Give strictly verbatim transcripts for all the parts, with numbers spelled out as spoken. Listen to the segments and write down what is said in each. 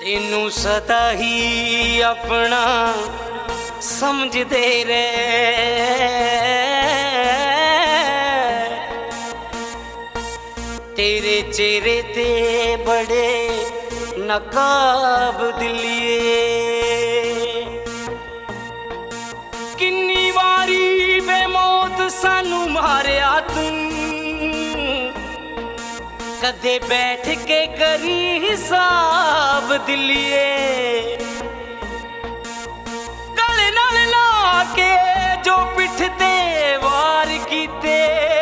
तेनू सदा ही अपना समझदे रहे, तेरे चेहरे ते बड़े नकाब दिलिए। किन्नी वारी बेमौत सानू मारिया तू, कदे बैठ के करी हिसाब दिलिए। गले नाल ला के जो पिठ ते वार कीते,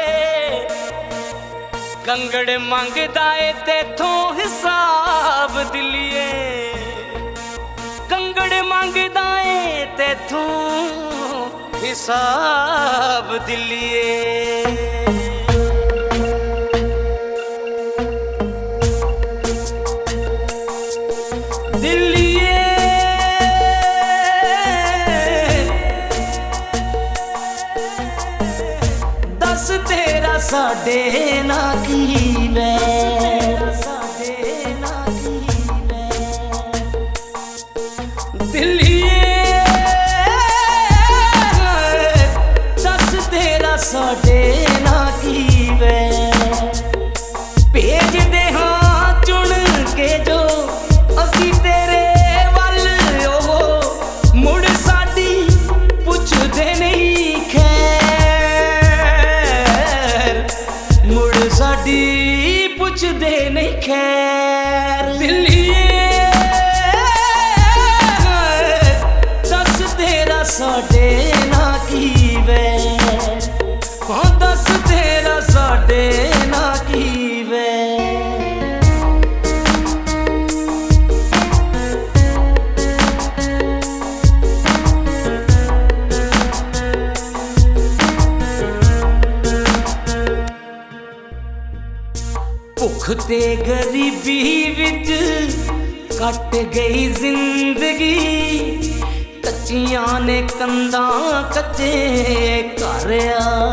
कंगड़ मंगदा ए तेथों हिसाब दिलिए। कंगड़ मंगदा ए तेथों हिसाब दिलिए। दस तेरा साडे ना की वैर, दिलिए दस तेरा साडे ना की वैर। भेज दे हाँ चुन के जो असी तेरे वल, ओह मुड़ साडी पुछदे नहीं खैर, मुड़ साडी पुछदे नहीं खैर। दिलिए दस तेरा साडे ना की वैर, हाँ दस तेरा साडे ना की वैर। भुख ते गरीबी विच कट गई जिंदगी, कच्चियां ने कंधां कच्चे घर आ।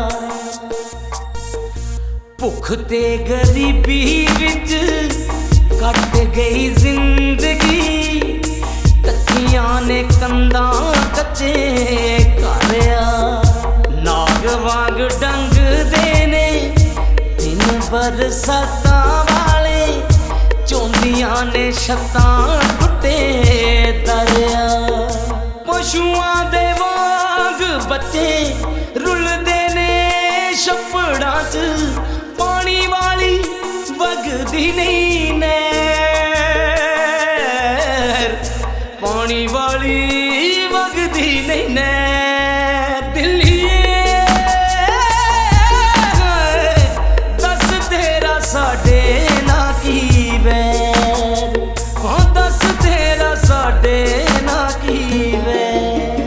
भुख ते गरीबी विच कट गई जिंदगी, कच्चियां ने कंधां कच्चे घर आ। नाग वांग डंग देने दिन बरसातां वाले, चौंदियां ने छत्तां टुटे दरिया। पशुआं दे वांग बच्चे रुलदे ने छप्पड़ां च, पानी वाली वगदी नहीं नैर, पानी वाली वगदी नहीं नैर। दिलिए दस तेरा साडे ना की वैर, हाँ दस तेरा साडे ना की वैर।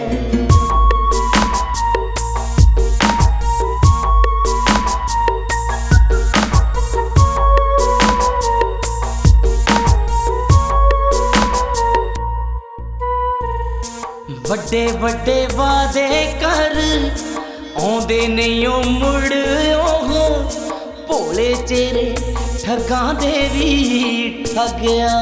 वड्डे वड्डे वादे कर आउंदे नहीं ओ मुड़, ओह भोले चेहरे ठगां दे भी ठगया।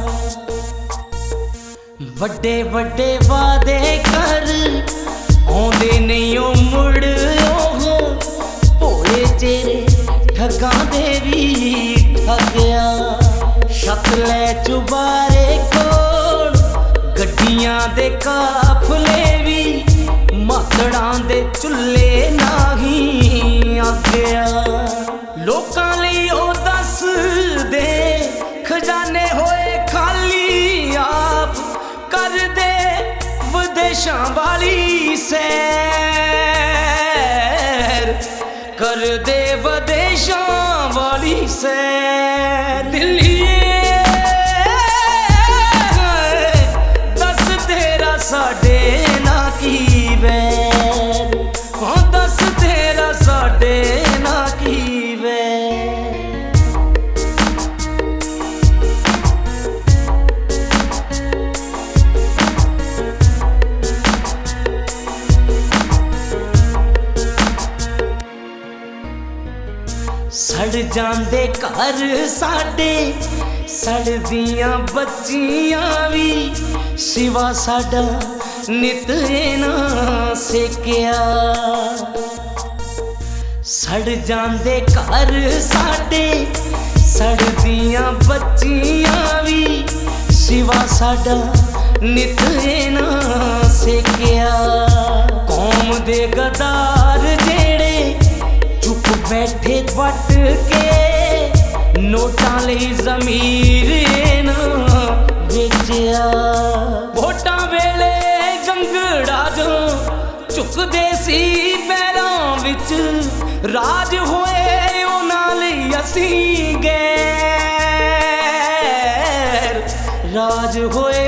वड्डे वड्डे वादे कर आउंदे नहीं ओ मुड़, ओह भोले चेहरे ठगां दे भी ठगया। छत लै चुबारे कोल गड्डियां दे काफले भी, मातड़ां दे चुल्ले नाही आग्या। लोकां लई ओ दस दे खजाने होए खाली, आप कर दे विदेशां वाली सैर, कर दे विदेशां वाली सैर। दिलिए दस तेरा साडे ना की वैर, हाँ दस तेरा साडे ना की वैर। सड़ जांदे घर साडे सड़दियां बच्चियां भी शिवा साडा नित ना सेकिया। सड़ जांदे घर साडे सड़दियां बच्चियां भी शिवा साडा नित ना सेकिया। कौम दे गदार जेड़े चुप बैठे वट के नोटां लई ज़मीर ना बेचिया। वोटां वेले गंगड़ा जो चुकदे सी पैरां विच राज होए उन्हां लई असीं गैर राज होए